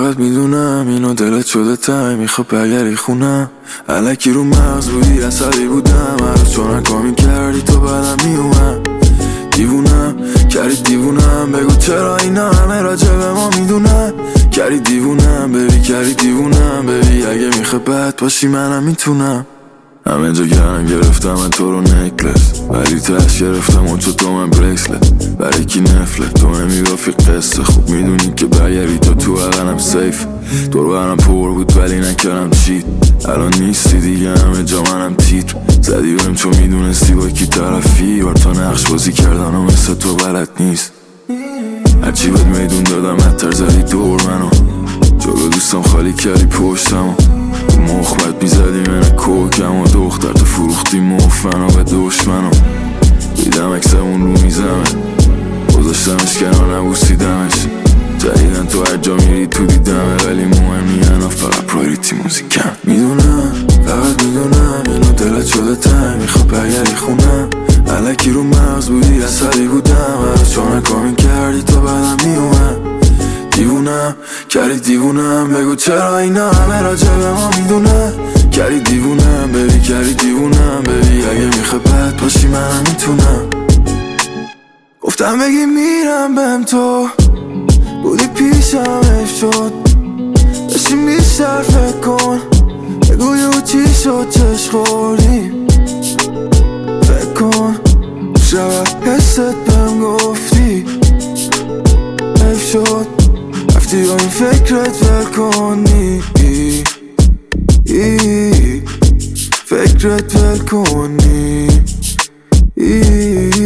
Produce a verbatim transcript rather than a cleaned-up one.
فقط میدونم اینو دلت شده تای میخواد برگردی خونم. الکی رو مغز بودی عصبی بودم هر روز چون کامی کردی تو بعدم میومم. دیوونم کردی دیوونم بگو چرا اینا همه راجع به ما میدونن. کردی دیوونم ببی کردی دیوونم ببی اگه میخواد بد باشی منم میتونم. همه جا گرم گرفتم من تو رو نکلس ولی تش گرفتم اون تو من بریسلت. برای کی نفله تو نمیگافی قصه خوب میدونی که برگردی تو تو اقلم سیف. دور برم پر بود ولی نکردم چیت. الان نیستی دیگه همه جا منم تیتر زدی بریم چون میدونستی با کی طرفی. بار تا نقش بازی کردن و مثل تو بلد نیست. هرچی بهت میدون دادم حتر زدی دور منو جلو دوستم خالی کردی پشتمو. مخبت میزدی من کوکم و دختر تو فروختی مفنو به دشمنو. دیدم اکسمون رو میزمه گذاشتمش کنار نبوسیدمش. جدیدن تو هر جا میری تو دیدمه ولی مهم نیانا فقط پرایوریتی موزیکم. میدونم فقط میدونم اینو دلت شده تنگ میخواد برگردی خونم. الکی رو مغز بودی عصبی بودم هر روز چون کامی کردی تو بعدم میومم. دیوونم کردی دیوونم بگو چرا اینا همه راجع به ما میدونن. کردی دیوونم ببی کردی دیوونم ببی اگه میخوای بد باشی منم میتونم. گفتم بگی میرم بهم تو بودی پیشم حیف شد بشیم بیشتر فکر کن بگو یه چی شد چش خوردیم. فکر کن شود حست بهم گفتی حیف شد رفتی با این فکرت ول کنی فکرت ول کنی